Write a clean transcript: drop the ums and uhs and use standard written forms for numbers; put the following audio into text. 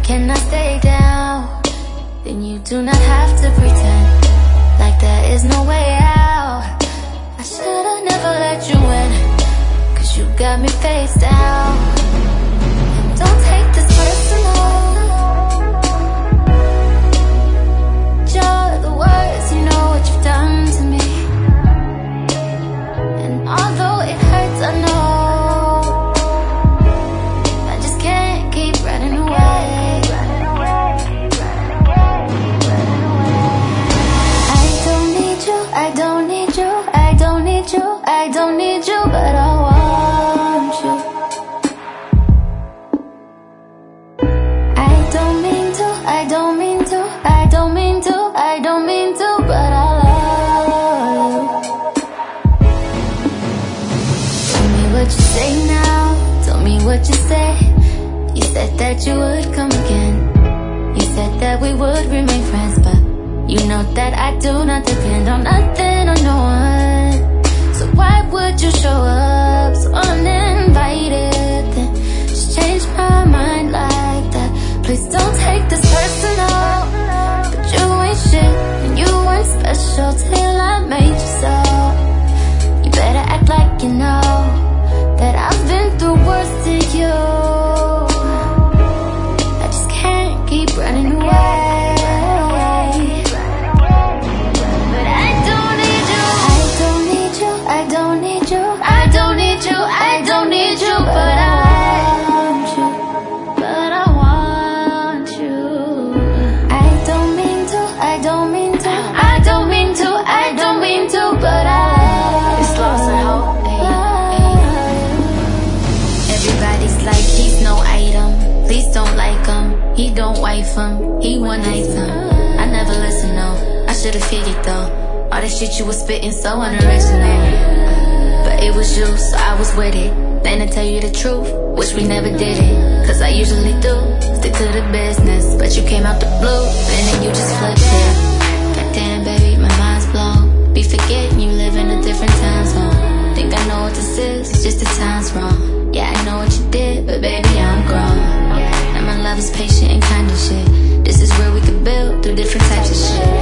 cannot stay down, then you do not have to pretend like there is no way out. I should've never let you in, 'cause you got me face down. And don't take this personal. You're the worst, you know what you've done to me. And although it hurts, I know I just can't keep running away. I don't need you, I don't need you, I don't need you, I don't need you, but I want you. I don't mean to, I don't mean to, I don't mean to, I don't mean to, but I love you. Tell me what you say now, tell me what you say. You said that you would come again, you said that we would remain friends, but you know that I do not depend on nothing or no one. So why would you show up so uninvited, then just change my mind like that? Please don't take this personal, but you ain't shit and you weren't special till I made you so. You better act like you know that I've been through worse to you. I just can't keep running away. But I don't need you, I don't need you, I don't need you, I don't need you, I don't need you, but I want you, but I want you. I don't mean to, I don't mean to, I don't mean to, I don't mean to, but I It's lost and hope. Everybody's like he's no item, please don't like him. He don't wife him, he one night him. I never listen, no, I should've figured though. All that shit you was spitting so unoriginal, but it was you, so I was with it. Then to tell you the truth, wish we never did it, 'cause I usually do stick to the business, but you came out the blue, and then you just flipped it. Goddamn baby, my mind's blown. Be forgetting you live in a different time zone. Think I know what this is, it's just the time's wrong. Yeah, I know what you did, but baby, I'm grown. And my love is patient and kind of shit. This is where we could build through different types of shit.